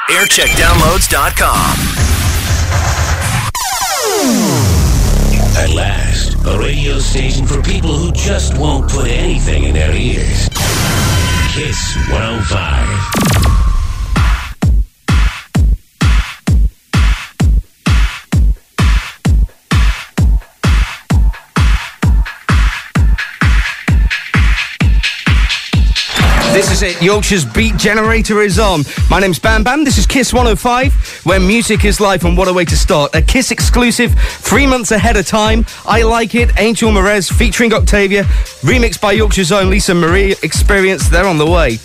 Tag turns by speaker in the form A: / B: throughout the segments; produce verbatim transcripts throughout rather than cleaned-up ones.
A: aircheck downloads dot com.
B: At last, a radio station for people who just won't put anything in their ears. Kiss one oh five.
C: This is it. Yorkshire's Beat Generator is on. My name's Bam Bam. This is Kiss one oh five, where music is live, and what a way to start. A Kiss exclusive, three months ahead of time. I Like It, Angel Merez featuring Octavia, remixed by Yorkshire's own Lisa Marie Experience. They're on the way.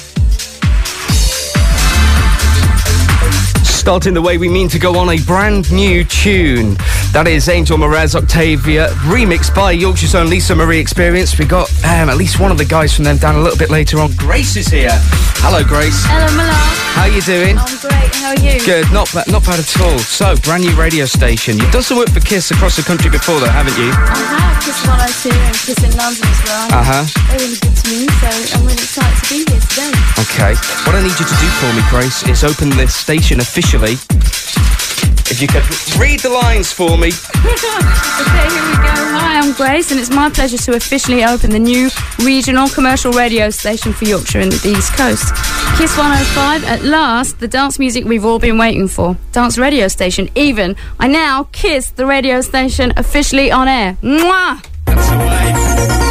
C: Starting the way we mean to go on, a brand new tune. That is Angel Merez, Octavia, remixed by Yorkshire's own Lisa Marie Experience. We got um, at least one of the guys from them down a little bit later on. Grace is here. Hello, Grace.
D: Hello, Milan.
C: How you doing?
D: I'm great. How are you?
C: Good. Not bad. Not bad at all. So, brand new radio station. You've done some work for Kiss across the country before, though, haven't you?
D: I have. Kiss one oh two and Kiss in London as well.
C: Uh huh.
D: They're really good to me, so I'm really excited to be here today.
C: Okay. What I need you to do for me, Grace, is open this station officially. If you could read the lines for me.
D: Okay, here we go. Hi, I'm Grace, and it's my pleasure to officially open the new regional commercial radio station for Yorkshire and the East Coast. Kiss one oh five, at last, the dance music we've all been waiting for. Dance radio station, even. I now kiss the radio station officially on air. Mwah!
C: That's the way.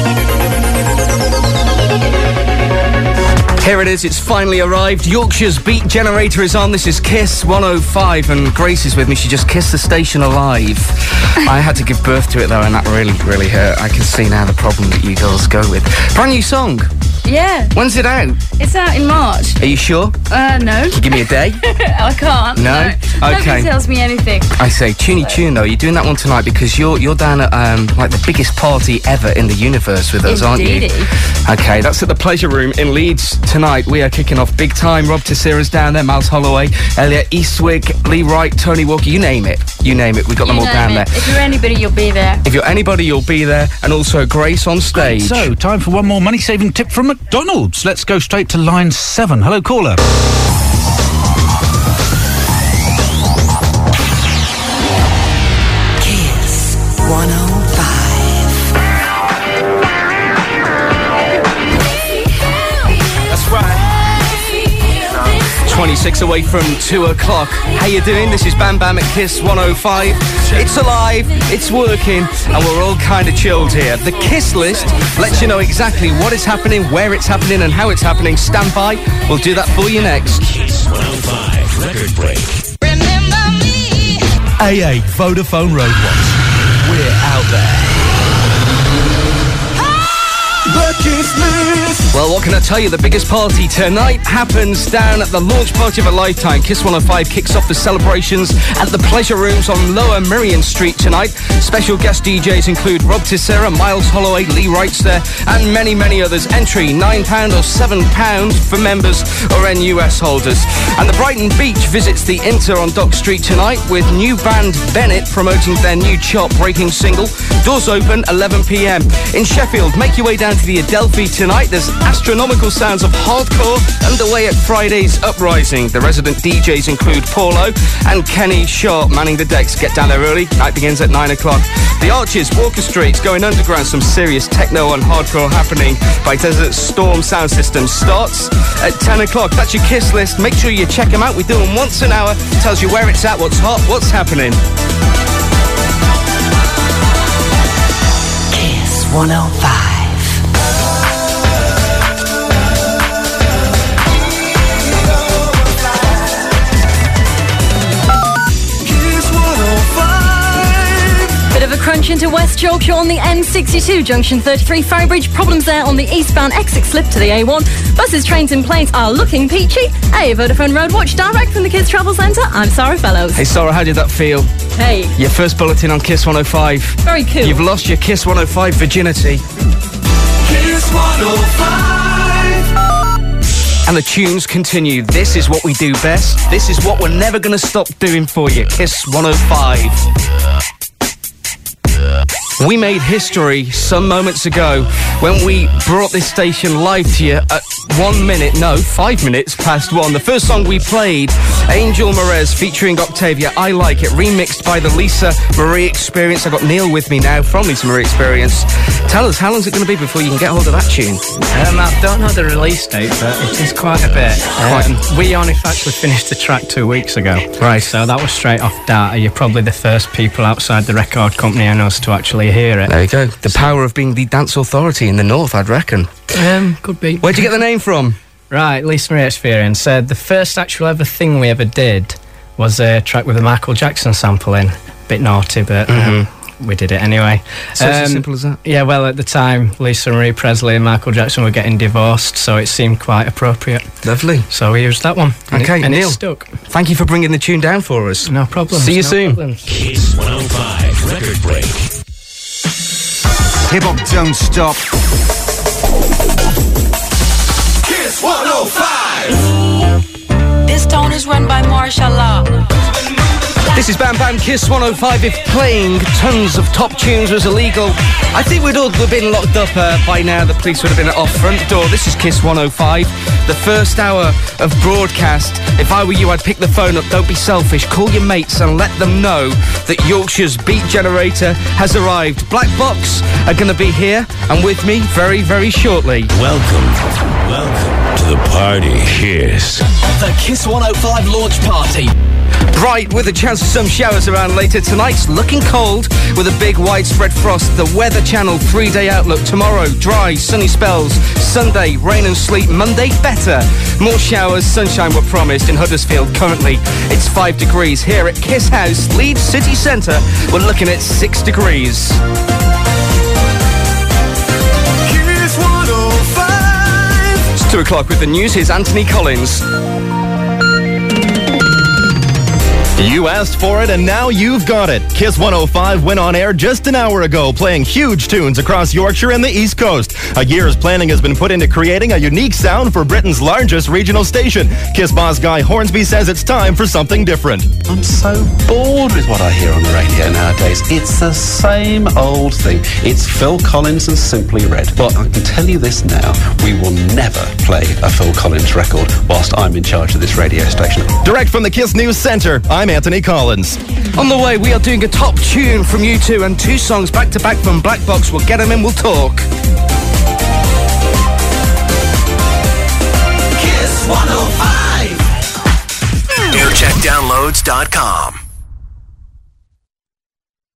C: Here it is, it's finally arrived. Yorkshire's Beat Generator is on. This is Kiss one oh five, and Grace is with me. She just kissed the station alive. I had to give birth to it, though, and that really, really hurt. I can see now the problem that you girls go with. Brand new song.
D: Yeah.
C: When's it out?
D: It's out in March.
C: Are you sure?
D: Uh, no.
C: Can you give me a day?
D: I can't.
C: No?
D: no.
C: Okay.
D: Nobody tells me anything.
C: I say, tuney tune, though. You're doing that one tonight because you're you're down at, um, like, the biggest party ever in the universe with us, aren't you?
D: Indeedy.
C: Okay, that's at the Pleasure Room in Leeds tonight. We are kicking off big time. Rob Tessera's down there, Miles Holloway, Elliot Eastwick, Lee Wright, Tony Walker, you name it. You name it. We've got
D: You
C: them all
D: name
C: down
D: it.
C: there.
D: If you're anybody, you'll be there.
C: If you're anybody, you'll be there. And also Grace on stage.
E: So, time for one more money-saving tip from McDonald's. Let's go straight to line seven. Hello, caller.
F: Kiss one oh five.
C: That's right. twenty-six away from two o'clock. How you doing? This is Bam Bam at Kiss one oh five. It's alive, it's working, and we're all kind of chilled here. The Kiss list lets you know exactly what is happening, where it's happening, and how it's happening. Stand by, we'll do that for you next.
B: Kiss one oh five record break.
F: Remember me.
E: A eight Vodafone Roadwatch. We're out there.
F: The Kiss list.
C: Well, what can I tell you? The biggest party tonight happens down at the launch party of a lifetime. Kiss one oh five kicks off the celebrations at the Pleasure Rooms on Lower Merion Street tonight. Special guest D Js include Rob Tessera, Miles Holloway, Lee Wright's there, and many, many others. Entry nine pounds or seven pounds for members or N U S holders. And the Brighton Beach visits the Inter on Dock Street tonight with new band Bennett promoting their new chart-breaking single. Doors open eleven p m. In Sheffield, make your way down to the Adelphi tonight. There's astronomical sounds of hardcore underway at Friday's Uprising. The resident D Js include Paulo and Kenny Sharp manning the decks. Get down there early. Night begins at nine o'clock. The Arches, Walker Street's going underground. Some serious techno and hardcore happening by Desert Storm Sound System. Starts at ten o'clock. That's your Kiss list. Make sure you check them out. We do them once an hour. Tells you where it's at, what's hot, what's happening.
F: Kiss one oh five.
G: Bit of a crunch into West Yorkshire on the M sixty-two, junction thirty-three, Ferrybridge. Problems there on the eastbound exit slip to the A one. Buses, trains and planes are looking peachy. Hey, Vodafone Roadwatch, direct from the Kids Travel Centre. I'm Sarah Fellows.
C: Hey, Sarah, how did that feel?
G: Hey.
C: Your first bulletin on Kiss one oh five.
G: Very cool.
C: You've lost your Kiss one oh five virginity.
F: Kiss one oh five.
C: And the tunes continue. This is what we do best. This is what we're never going to stop doing for you. Kiss one oh five. We made history some moments ago when we brought this station live to you at one minute, no, five minutes past one. The first song we played, Angel Merez featuring Octavia, I Like It, remixed by the Lisa Marie Experience. I've got Neil with me now from Lisa Marie Experience. Tell us, how long is it going to be before you can get hold of that tune?
H: Um, I don't know the release date, but it is quite a bit. Um, we only actually finished the track two weeks ago.
C: Right.
H: So that was straight off data. You're probably the first people outside the record company and us to actually hear it.
C: There you go. The power of being the dance authority in the north, I'd reckon.
H: Um, could be.
C: Where'd you get the name from?
H: Right, Lisa Marie Experience. Uh, the first actual ever thing we ever did was a track with a Michael Jackson sample in. Bit naughty, but mm-hmm. um, we did it anyway.
C: So
H: um,
C: it's as simple as that?
H: Yeah, well, at the time, Lisa Marie Presley and Michael Jackson were getting divorced, so it seemed quite appropriate.
C: Lovely.
H: So we used that one. And
C: okay,
H: it, and
C: Neil.
H: it stuck.
C: Thank you for bringing the tune down for us.
H: No problem.
C: See you
H: no
C: soon.
H: Problems.
B: Kiss one oh five Record Break.
I: Hip hop don't stop.
F: Kiss one oh five.
J: This town is run by martial law.
C: This is Bam Bam Kiss one oh five. If playing tons of top tunes was illegal, I think we'd all have been locked up uh, by now. The police would have been at our front door. This is Kiss one oh five, the first hour of broadcast. If I were you, I'd pick the phone up. Don't be selfish. Call your mates and let them know that Yorkshire's Beat Generator has arrived. Black Box are going to be here and with me very, very shortly.
B: Welcome, welcome to the party. Kiss.
A: The Kiss one oh five launch party.
C: Bright with a chance of some showers around later. Tonight's looking cold with a big widespread frost. The Weather Channel three-day outlook. Tomorrow, dry, sunny spells. Sunday, rain and sleet. Monday, better. More showers, sunshine were promised in Huddersfield. Currently, it's five degrees. Here at Kiss House, Leeds City Centre, we're looking at six degrees.
F: Kiss one oh five.
C: It's two o'clock with the news. Here's Anthony Collins.
K: You asked for it, and now you've got it. Kiss one oh five went on air just an hour ago, playing huge tunes across Yorkshire and the East Coast. A year's planning has been put into creating a unique sound for Britain's largest regional station. Kiss boss Guy Hornsby says it's time for something different.
L: I'm so bored with what I hear on the radio nowadays. It's the same old thing. It's Phil Collins and Simply Red. But I can tell you this now, we will never play a Phil Collins record whilst I'm in charge of this radio station.
K: Direct from the Kiss News Centre, I'm Anthony Collins.
C: On the way, we are doing a top tune from U two and two songs back to back from Black Box. We'll get them in, we'll talk.
F: Kiss one oh five.
A: air check downloads dot com.